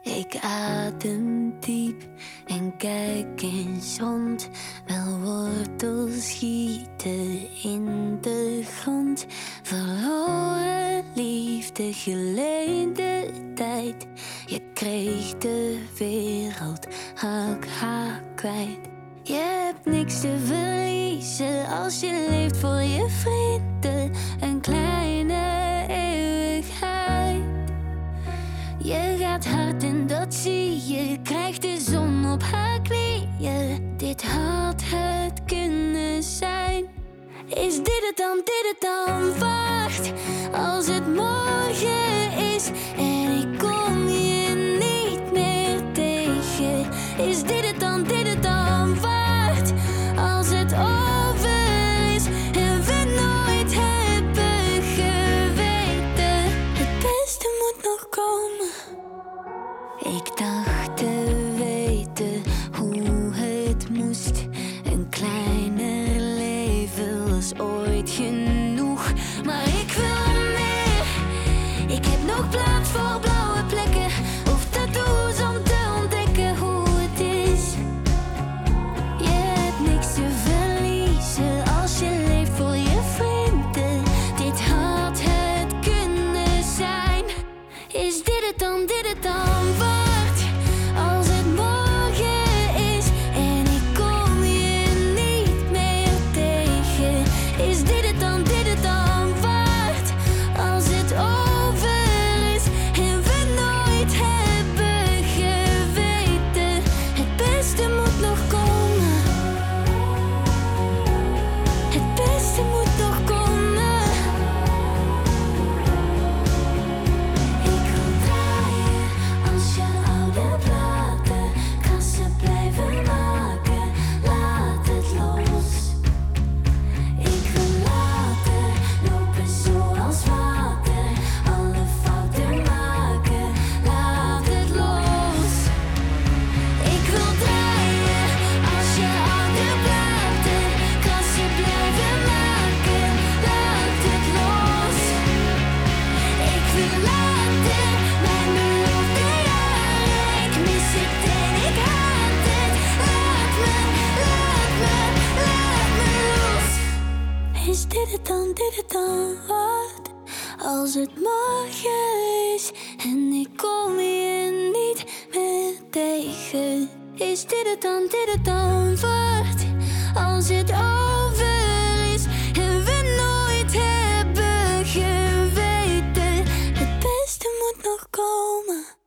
Ik adem diep en kijk eens rond. Wel wortels schieten in de grond. Verloren liefde, geleende tijd. Je kreeg de wereld haar kwijt. Je hebt niks te verliezen als je leeft voor je vrienden. Een kleine eeuwigheid. Je gaat hard en dat zie je. Krijgt de zon op haar knieën. Dit had het kunnen zijn. Is dit het dan, dit het dan? Wacht, als het morgen is en ik kom je niet meer tegen. Is dit het dan, dit het dan? Wacht, als het over is en we nooit hebben geweten. Het beste moet nog komen. Ik dacht te weten hoe het moest. Een kleiner leven was ooit genoeg. Maar ik wil meer. Ik heb nog plaats voor blauwe plekken of tattoos om te ontdekken hoe het is. Je hebt niks te verliezen als je leeft voor je vrienden. Dit had het kunnen zijn. Is dit het dan, dit het dan? Wacht, als het morgen is en ik kom je niet meer tegen. Is dit het dan, dit het dan? Wacht, als het over is en we nooit hebben geweten. Het beste moet nog komen. Het beste moet nog komen. Ik wil draaien als je oude platen. Krassen blijven maken, laat het los. Ik wil laten lopen zoals water. Alle fouten maken, laat het los. Ik wil draaien als je oude platen. Krassen blijven maken, laat het los. Ik wil later mijn beloofde jaren. Ik mis het en ik haat het. Laat me los. Is dit het dan, dit het dan? Wat als het morgen is en ik kom je niet meer tegen? Is dit het dan, dit het dan? Wacht, als het over is en we nooit hebben geweten. Het beste moet nog komen.